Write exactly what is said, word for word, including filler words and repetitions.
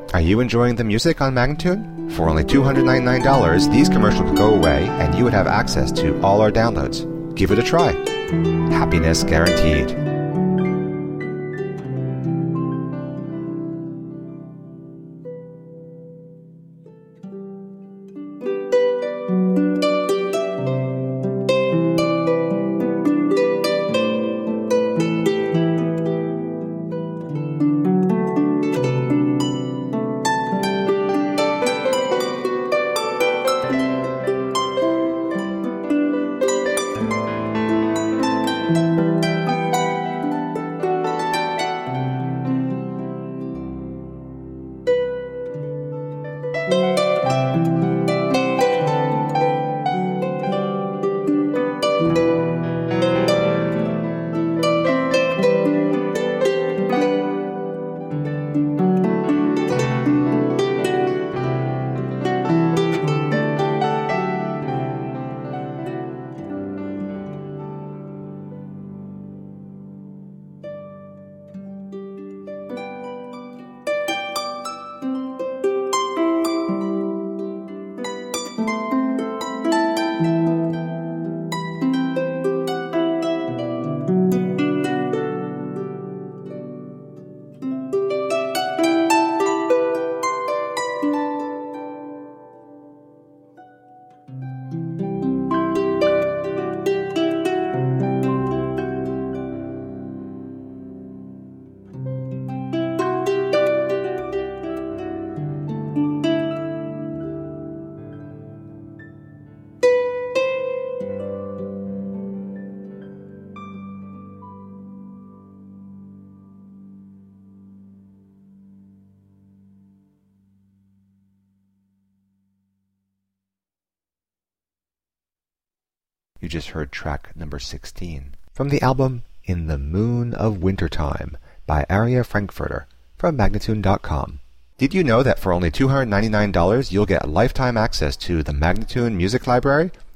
Are you enjoying the music on Magnatune? For only two hundred ninety-nine dollars, these commercials could go away and you would have access to all our downloads. Give it a try. Happiness guaranteed. You just heard track number sixteen from the album In the Moon of Wintertime by Aria Frankfurter from Magnatune dot com. Did you know that for only two hundred ninety-nine dollars you'll get lifetime access to the Magnatune Music Library?